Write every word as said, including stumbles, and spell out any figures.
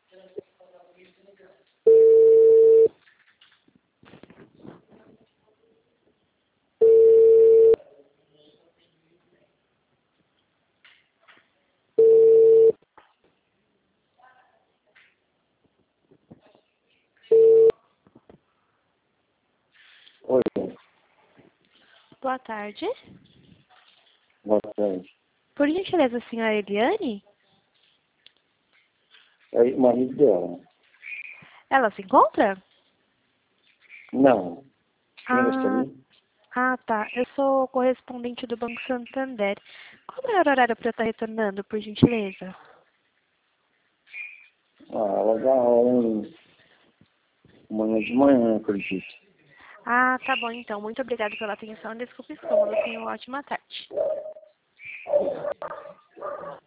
Oi, Boa tarde. boa tarde. Por gentileza, a senhora Eliane? É o marido dela. Ela se encontra? Não. Quem Ah, gostaria? ah, tá. Eu sou correspondente do Banco Santander. Qual é o horário para eu estar retornando, por gentileza? Ah, ela dá aula amanhã de manhã, acredito. Ah, tá bom então. Muito obrigada pela atenção. Desculpe o incômodo. Tenha uma ótima tarde.